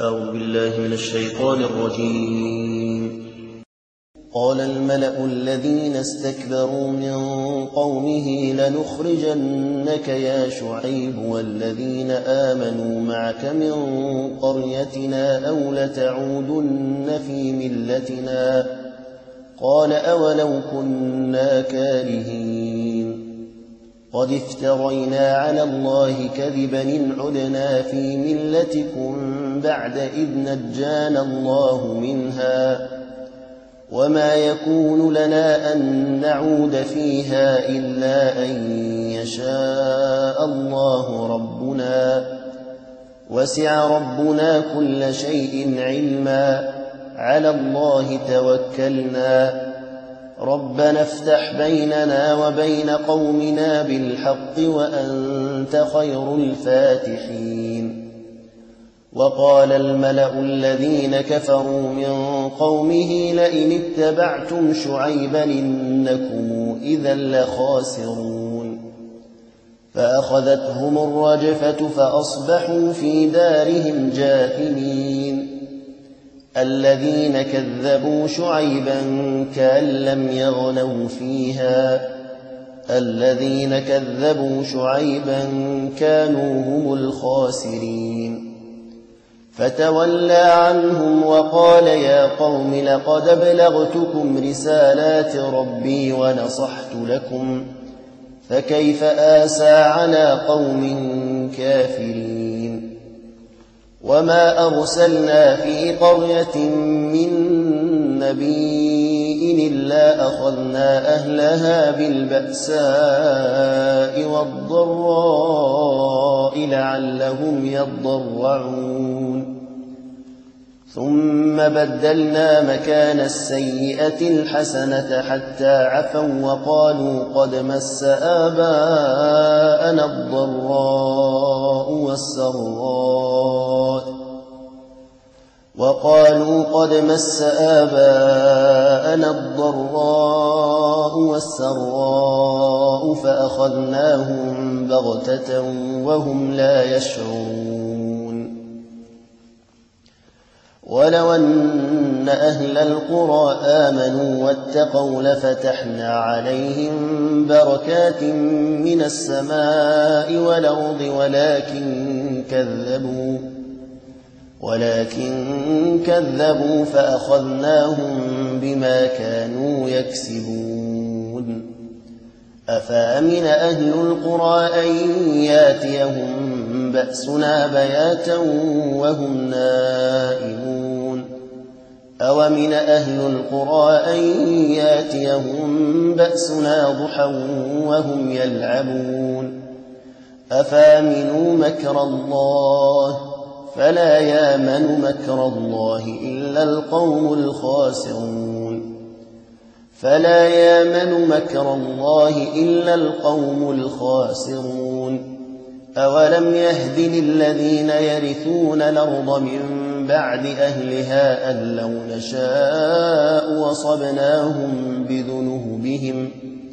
أعوذ بالله من الشيطان الرجيم. قال الملأ الذين استكبروا من قومه لنخرجنك يا شعيب والذين آمنوا معك من قريتنا أو لتعودن في ملتنا. قال أولو كنا كارهين قد افترينا على الله كذبا إن عدنا في ملتكم بعد إذ نجانا الله منها وما يكون لنا أن نعود فيها إلا أن يشاء الله ربنا وسع ربنا كل شيء علما على الله توكلنا ربنا افتح بيننا وبين قومنا بالحق وأنت خير الفاتحين. وقال الملأ الذين كفروا من قومه لئن اتبعتم شعيبا إنكم إذا لخاسرون. فأخذتهم الرجفة فأصبحوا في دارهم جاثمين. الذين كذبوا شعيبا كأن لم يغنوا فيها الذين كذبوا شعيبا كانوا هم الخاسرين. فتولى عنهم وقال يا قوم لقد أبلغتكم رسالات ربي ونصحت لكم فكيف آسى على قوم كافرين. وما أرسلنا في قرية من نبي إلا أخذنا أهلها بالبأساء والضراء لعلهم يضرعون. ثم بدلنا مكان السيئة الحسنة حتى عفوا وقالوا قد مس آباءنا الضراء والسراء فأخذناهم بغتة وهم لا يشعرون. ولو أن أهل القرى آمنوا واتقوا لفتحنا عليهم بركات من السماء والأرض ولكن كذبوا فأخذناهم بما كانوا يكسبون. أفأمن أهل القرى أن ياتيهم بأسنا بياتا وهم نائمون أومن أهل القرى أن ياتيهم بأسنا ضحى وهم يلعبون. أفأمنوا مكر الله فلا يامن مكر الله إلا القوم الخاسرون. أولم يهد للذين يرثون الأرض من بعد أهلها أن لو نشاء وصبناهم بذنوبهم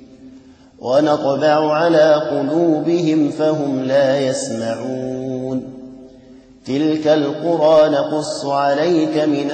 ونطبع على قلوبهم فهم لا يسمعون. تلك القرى نقص عليك من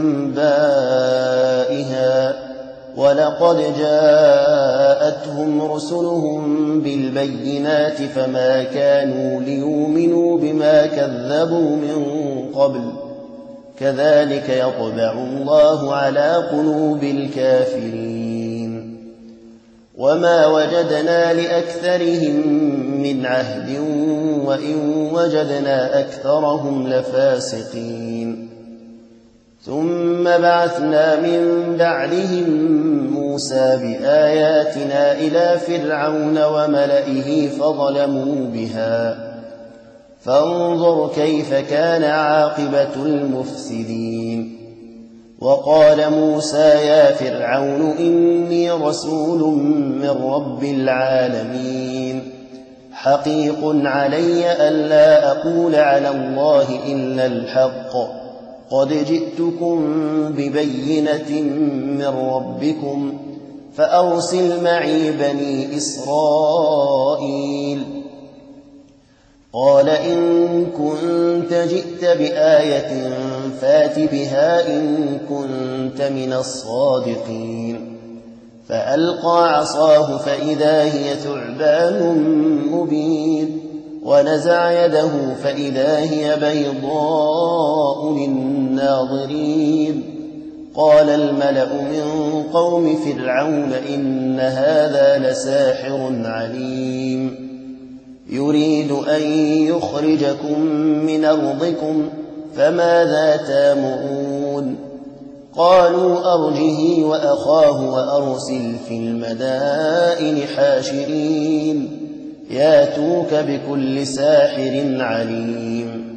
أنبائها ولقد جاءتهم رسلهم بالبينات فما كانوا ليؤمنوا بما كذبوا من قبل كذلك يطبع الله على قلوب الكافرين. وما وجدنا لأكثرهم من عهد وإن وجدنا أكثرهم لفاسقين. ثم بعثنا من بعدهم موسى بآياتنا إلى فرعون وملئه فظلموا بها فانظر كيف كان عاقبة المفسدين. وقال موسى يا فرعون إني رسول من رب العالمين حقيق علي ألا أقول على الله إلا الحق قد جئتكم ببينة من ربكم فأرسل معي بني إسرائيل. قال إن كنت جئت بآية فات بها إن كنت من الصادقين. فألقى عصاه فإذا هي ثعبان مبين ونزع يده فإذا هي بيضاء للناظرين. قال الملأ من قوم فرعون إن هذا لساحر عليم يريد أن يخرجكم من أرضكم فماذا تامرون. قالوا أرجه وأخاه وأرسل في المدائن حاشرين ياتوك بكل ساحر عليم.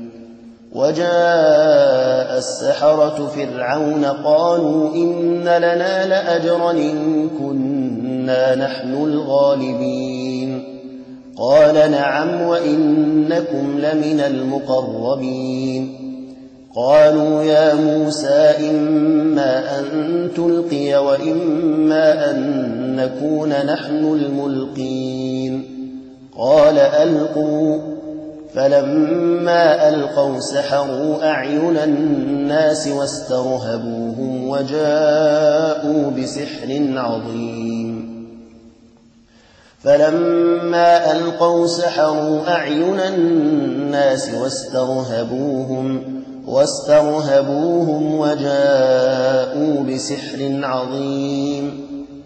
وجاء السحرة فرعون قالوا إن لنا لأجرا إن كنا نحن الغالبين. قال نعم وإنكم لمن المقربين. قالوا يا موسى إما أن تلقي وإما أن نكون نحن الملقين. قال ألقوا. فلما ألقوا سحروا أعين الناس واسترهبوهم وجاءوا بسحر عظيم. فلما ألقوا سحروا أعين الناس واسترهبوهم وجاءوا بسحر عظيم.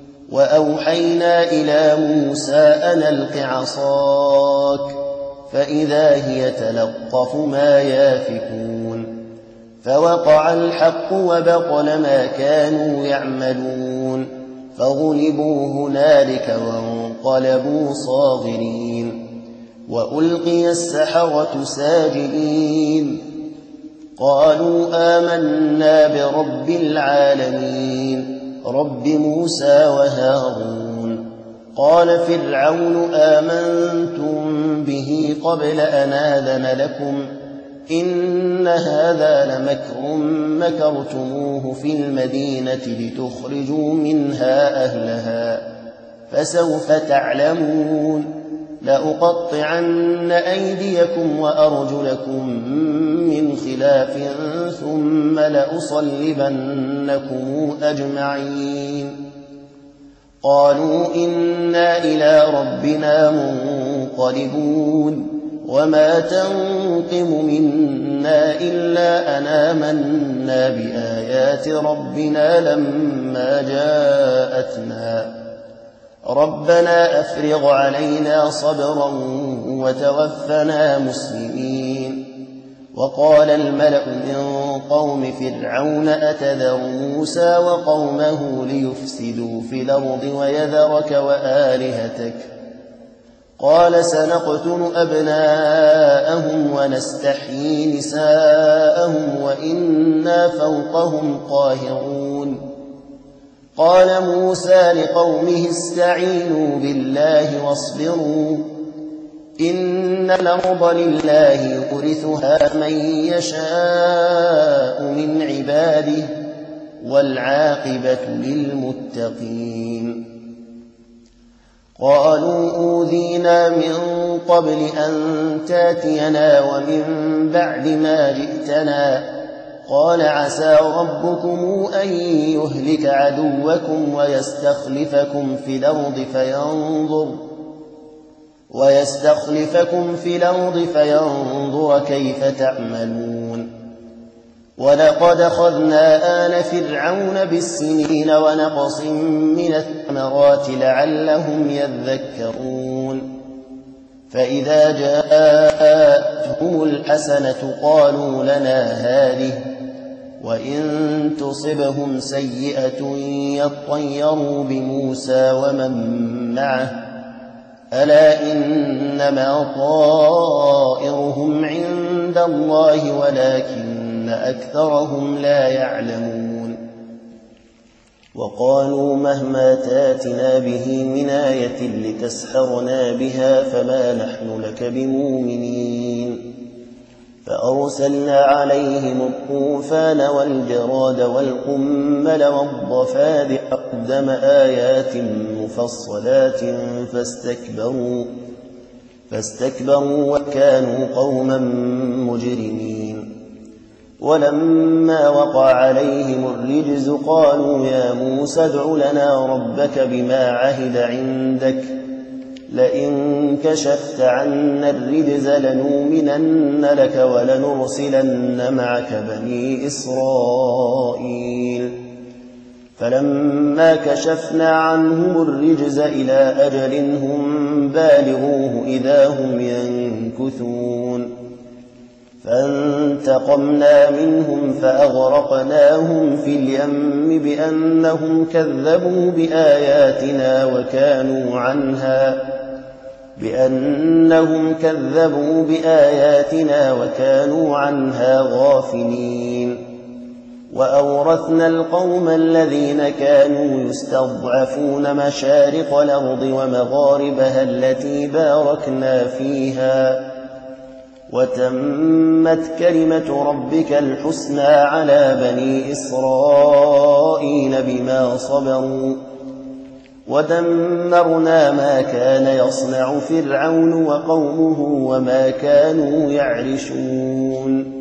وأوحينا إلى موسى أن ألق عصاك فإذا هي تلقف ما يافكون. فوقع الحق وبطل ما كانوا يعملون فغلبوا هنالك وانقلبوا صاغرين. وألقي السحرة ساجدين قالوا آمنا برب العالمين رب موسى وهارون. قال فرعون آمنتم به قبل أن آذن لكم إن هذا لمكر مكرتموه في المدينة لتخرجوا منها أهلها فسوف تعلمون. لأقطعن أيديكم وأرجلكم من خلاف ثم لأصلبنكم أجمعين. قالوا إنا إلى ربنا منقلبون وما تنقم منا إلا أن آمنا بآيات ربنا لما جاءتنا ربنا أفرغ علينا صبرا وتوفنا مسلمين. وقال الملأ من قوم فرعون أتذر موسى وقومه ليفسدوا في الأرض ويذرك وآلهتك قال سنقتل أبناءهم ونستحيي نساءهم وإنا فوقهم قاهرون. قال موسى لقومه استعينوا بالله واصبروا إن الأرض لله يورثها من يشاء من عباده والعاقبة للمتقين. قالوا أوذينا من قبل أن تاتينا ومن بعد ما جئتنا قال عسى ربكم أن يهلك عدوكم ويستخلفكم في الأرض فينظر كيف تعملون. ولقد أخذنا آل فرعون بالسنين ونقص من الثمرات لعلهم يذكرون. فإذا جاءتهم الحسنة قالوا لنا هذه وإن تصبهم سيئة يطيروا بموسى ومن معه ألا إنما طائرهم عند الله ولكن أكثرهم لا يعلمون. وقالوا مهما تاتنا به من آية لتسحرنا بها فما نحن لك بمؤمنين. فأرسلنا عليهم الطوفان والجراد والقمل والضفادع والدم آيات مفصلات فاستكبروا وكانوا قوما مجرمين. ولما وقع عليهم الرجز قالوا يا موسى ادع لنا ربك بما عهد عندك لئن كشفت عنا الرجز لنؤمنن لك ولنرسلن معك بني إسرائيل. فلما كشفنا عنهم الرجز إلى أجل هم بالغوه إذا هم ينكثون. فانتقمنا منهم فأغرقناهم في اليم بأنهم كذبوا بآياتنا وكانوا عنها غافلين. وأورثنا القوم الذين كانوا يستضعفون مشارق الأرض ومغاربها التي باركنا فيها وتمت كلمة ربك الحسنى على بني إسرائيل بما صبروا ودمرنا ما كان يصنع فرعون وقومه وما كانوا يعرشون.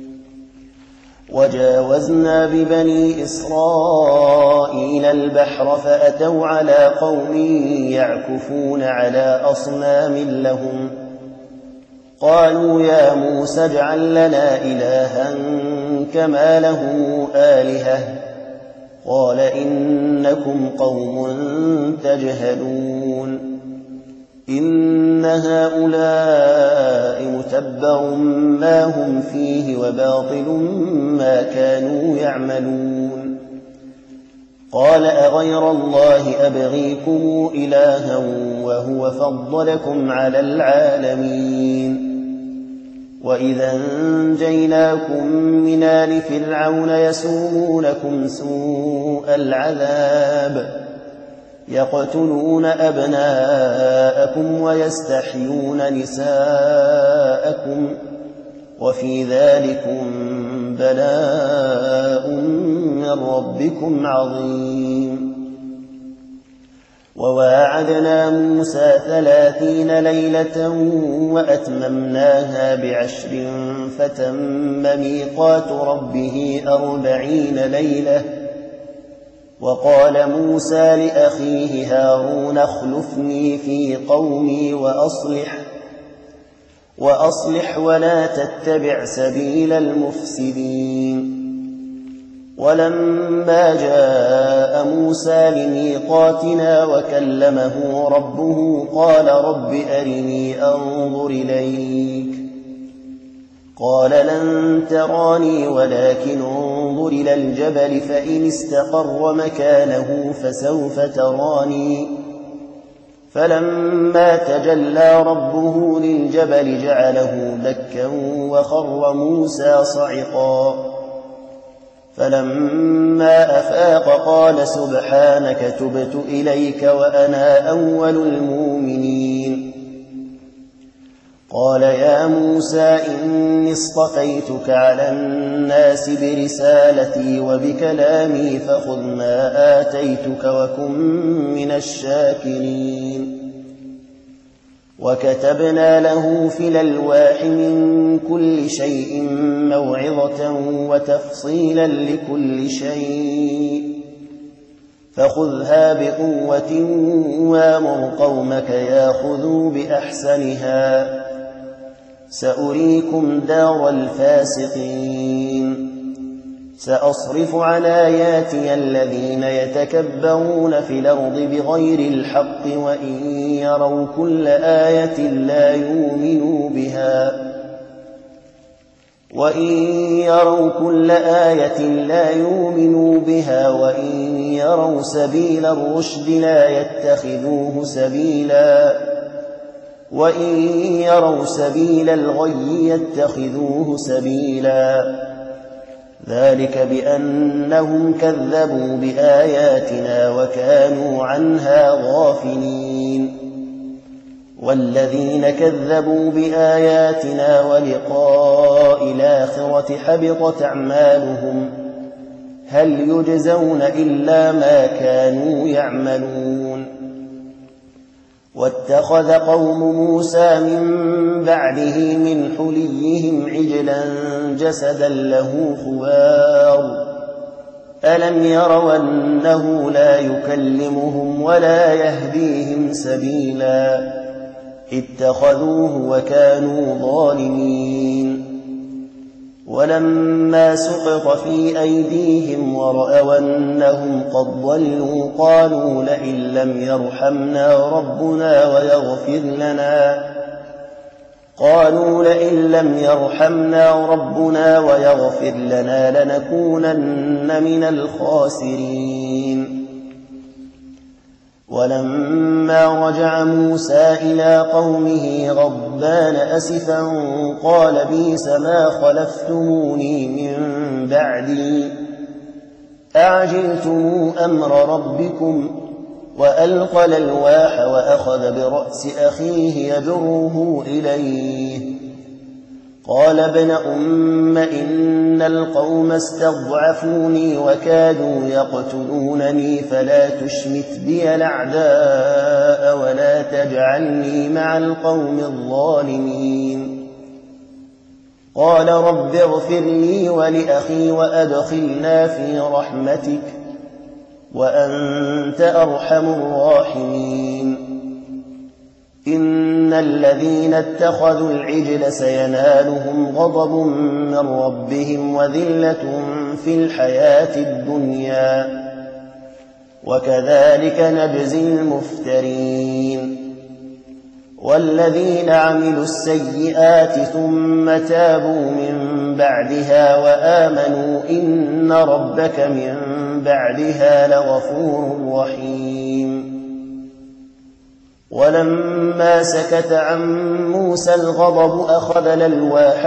وجاوزنا ببني إسرائيل البحر فأتوا على قوم يعكفون على أصنام لهم قالوا يا موسى اجعل لنا إلها كما له آلهة قال إنكم قوم تجهلون. إن هؤلاء متبر ما هم فيه وباطل ما كانوا يعملون. قال أغير الله أبغيكم إلها وهو فضلكم على العالمين. وإذا أنجيناكم من آل فرعون يسومونكم سوء العذاب يقتلون أبناءكم ويستحيون نساءكم وفي ذلكم بلاء من ربكم عظيم. وواعدنا موسى 30 ليلة وأتممناها ب10 فتم ميقات ربه 40 ليلة. وقال موسى لأخيه هارون اخلفني في قومي وأصلح ولا تتبع سبيل المفسدين. ولما جاء موسى لميقاتنا وكلمه ربه قال رب أرني أنظر إليك قال لن تراني ولكن انظر إلى الجبل فإن استقر مكانه فسوف تراني. فلما تجلى ربه للجبل جعله دكا وخر موسى صعقا. فلما أفاق قال سبحانك تبت إليك وأنا أول المؤمنين. قال يا موسى إني اصطفيتك على الناس برسالتي وبكلامي فخذ ما آتيتك وكن من الشاكرين. وكتبنا له في الألواح من كل شيء موعظة وتفصيلا لكل شيء فخذها بقوة وامر قومك ياخذوا بأحسنها سأريكم دار الفاسقين. سأصرف عن آياتي الذين يتكبرون في الأرض بغير الحق وإن يروا كل آية لا يؤمنوا بها وإن يروا سبيل الرشد لا يتخذوه سبيلا وإن يروا سبيل الغي يتخذوه سبيلا. ذلك بأنهم كذبوا بآياتنا وكانوا عنها غافلين. والذين كذبوا بآياتنا ولقاء الآخرة حبطت أعمالهم هل يجزون إلا ما كانوا يعملون. واتخذ قوم موسى من بعده من حليهم عجلا جسدا له خوار ألم يروا أنه لا يكلمهم ولا يهديهم سبيلا اتخذوه وكانوا ظالمين ولما سقط في أيديهم ورأوا أنهم قد ضلوا قالوا لئن لم يرحمنا ربنا ويغفر لنا لنكونن من الخاسرين ولما رجع موسى إلى قومه غضبان أسفا قال بئس ما خلفتموني من بعدي أعجلتم أمر ربكم وألقى الألواح وأخذ برأس أخيه يجره إليه قال ابن أم إن القوم استضعفوني وكادوا يقتلونني فلا تشمت بي الأعداء ولا تجعلني مع القوم الظالمين قال رب اغفر لي ولأخي وأدخلنا في رحمتك وأنت أرحم الراحمين إن الذين اتخذوا العجل سينالهم غضب من ربهم وذلة في الحياة الدنيا وكذلك نجزي المفترين والذين عملوا السيئات ثم تابوا من بعدها وآمنوا إن ربك من بعدها لغفور رحيم ولما سكت عن موسى الغضب أخذ الألواح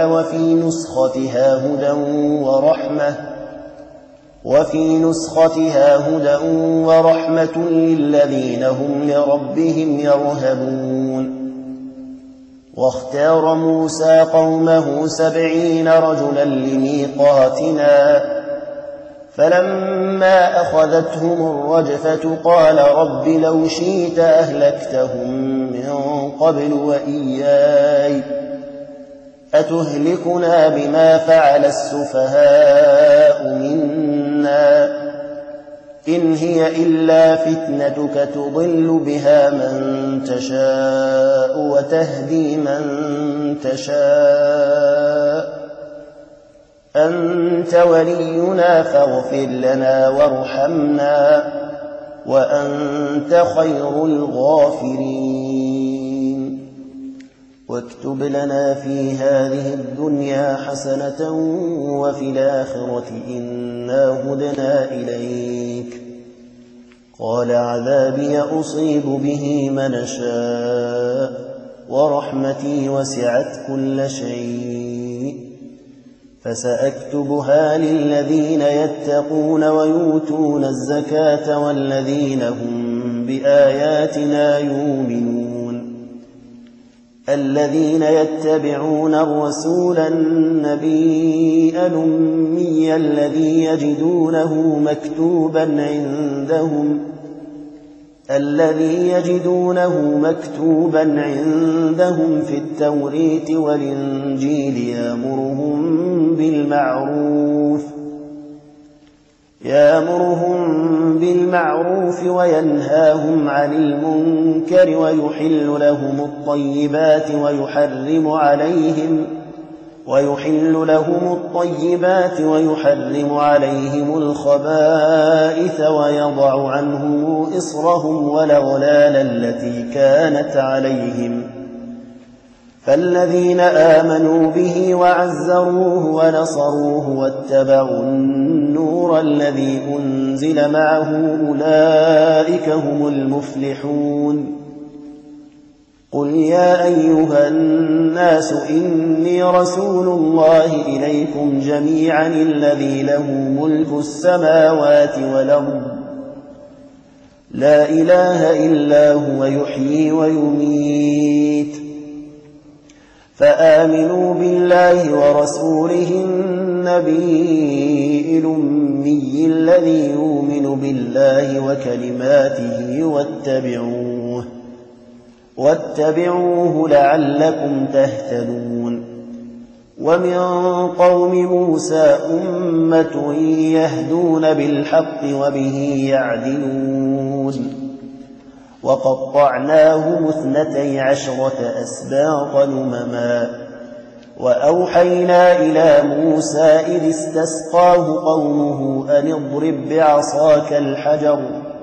وفي نسختها هدى ورحمة للذين هم لربهم يرهبون واختار موسى قومه 70 رجلا لميقاتنا فلما أخذتهم الرجفة قال رب لو شئت أهلكتهم من قبل وإياي أتهلكنا بما فعل السفهاء منا إن هي إلا فتنتك تضل بها من تشاء وتهدي من تشاء أنت ولينا فاغفر لنا وارحمنا وأنت خير الغافرين واكتب لنا في هذه الدنيا حسنة وفي الآخرة إنا هدنا إليك قال عذابي أصيب به من شاء ورحمتي وسعت كل شيء فسأكتبها للذين يتقون ويؤتون الزكاة والذين هم بآياتنا يؤمنون الذين يتبعون الرسول النبي الأمي الذي يجدونه مكتوبا عندهم في التوريت والإنجيل يأمرهم بالمعروف وينهاهم عن المنكر ويحل لهم الطيبات ويحرم عليهم الخبائث ويضع عنهم إصرهم والأغلال التي كانت عليهم فالذين آمنوا به وعزروه ونصروه واتبعوا النور الذي أنزل معه أولئك هم المفلحون قل يا أيها الناس إني رسول الله إليكم جميعا الذي له ملك السماوات والأرض لا إله إلا هو يحيي ويميت فآمنوا بالله ورسوله النبي الأمي الذي يؤمن بالله وكلماته واتبعوه لعلكم تهتدون ومن قوم موسى أمة يهدون بالحق وبه يعدلون وقطعناهم 12 أسباطا أمما وأوحينا إلى موسى إذ استسقاه قومه أن اضرب بعصاك الحجر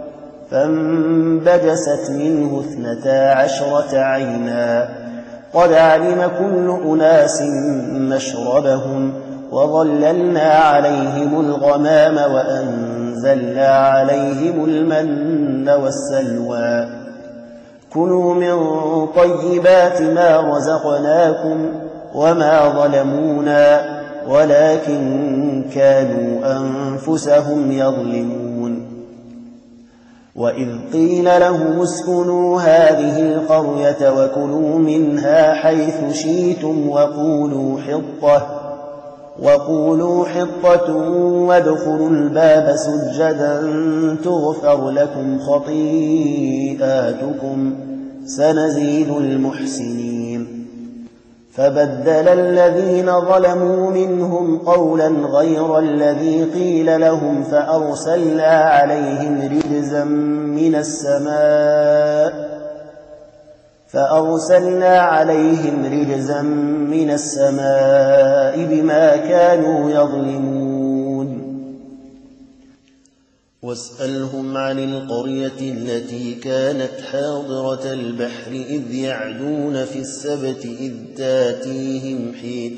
فانبجست منه 12 عينا قد علم كل أناس مشربهم وظللنا عليهم الغمام وأنزلنا عليهم المن والسلوى كلوا من طيبات ما رزقناكم وما ظلمونا ولكن كانوا أنفسهم يظلمون وإذ قيل لهم اسكنوا هذه القرية وكلوا منها حيث شئتم وقولوا حطة وادخلوا الباب سجدا تغفر لكم خطيئاتكم سنزيد المحسنين فبدل الذين ظلموا منهم قولا غير الذي قيل لهم فأرسلنا عليهم رجزا من السماء بما كانوا يظلمون واسألهم عن القرية التي كانت حاضرة البحر إذ يعدون في السبت إذ تاتيهم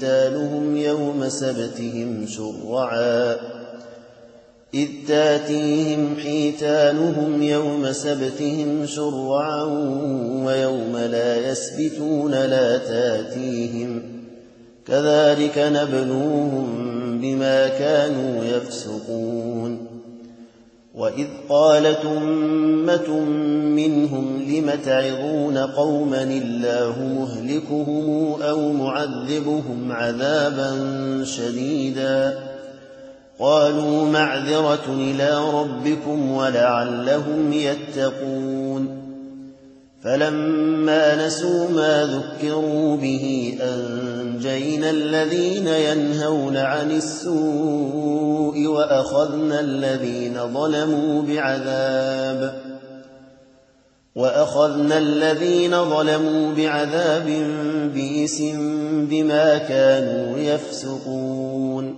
حيتانهم يوم سبتهم شرعا ويوم لا يسبتون لا تاتيهم كذلك نبلوهم بما كانوا يفسقون وإذ قالت أمة منهم لم تعظون قوما الله مهلكهم أو معذبهم عذابا شديدا قالوا معذرة إلى ربكم ولعلهم يتقون فلما نسوا ما ذكروا به أنجينا الذين ينهون عن السوء وأخذنا الذين ظلموا بعذاب بئس بما كانوا يفسقون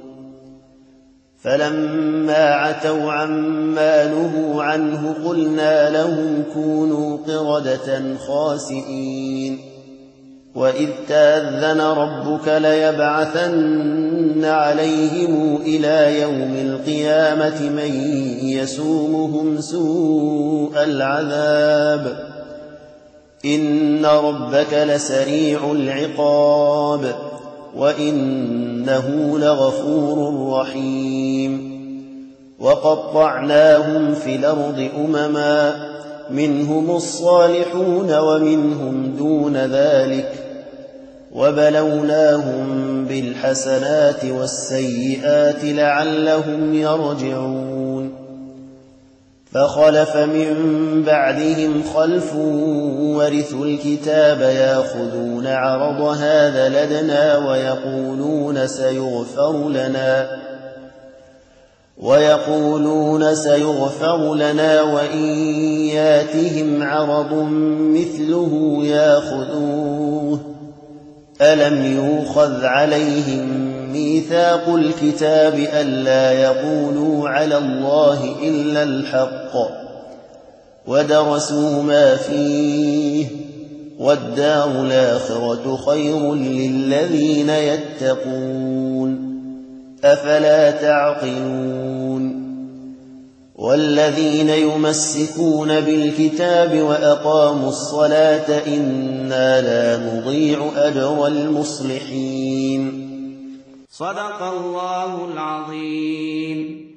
فلما عتوا عما نهوا عنه قلنا لهم كونوا قردة خاسئين وإذ تأذن ربك ليبعثن عليهم إلى يوم القيامة من يسومهم سوء العذاب إن ربك لسريع العقاب وإنه لغفور رحيم وقطعناهم في الأرض أمما منهم الصالحون ومنهم دون ذلك وبلوناهم بالحسنات والسيئات لعلهم يرجعون فخلف من بعدهم خلف ورثوا الكتاب يأخذون عرض هذا لدنا ويقولون سيغفر لنا وإن ياتهم عرض مثله يأخذوه ألم يؤخذ عليهم ميثاق الكتاب ألا يقولوا على الله إلا الحق ودرسوا ما فيه والدار الآخرة خير للذين يتقون أفلا تعقلون والذين يمسكون بالكتاب وأقاموا الصلاة إنا لا نضيع أجر المصلحين صدق الله العظيم.